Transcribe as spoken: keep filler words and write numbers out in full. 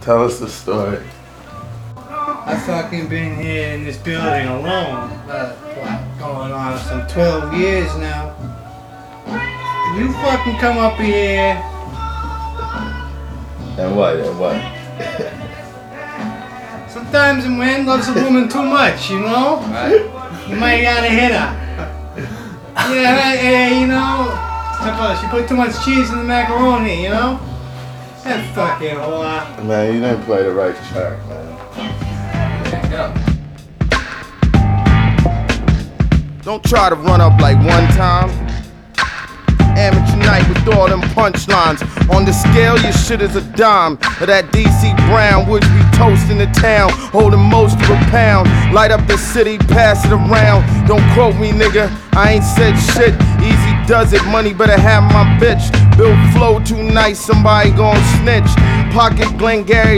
Tell us the story. I fucking been here in this building alone, uh, what, going on some twelve years now. You fucking come up here. And what? And what? Sometimes a man loves a woman too much, you know? Right. You might gotta hit her. Yeah, hey, you know? She put too much cheese in the macaroni, you know? That fucking whore. Man, you didn't play the right track, man. Don't try to run up like one time. Amateur night with all them punchlines. On the scale, your shit is a dime. Or that D C Brown, which be toasting the town, holding most of a pound. Light up the city, pass it around. Don't quote me, nigga, I ain't said shit. Easy does it, money better have my bitch. Bill flow too nice, somebody gon' snitch. Pocket Glengarry.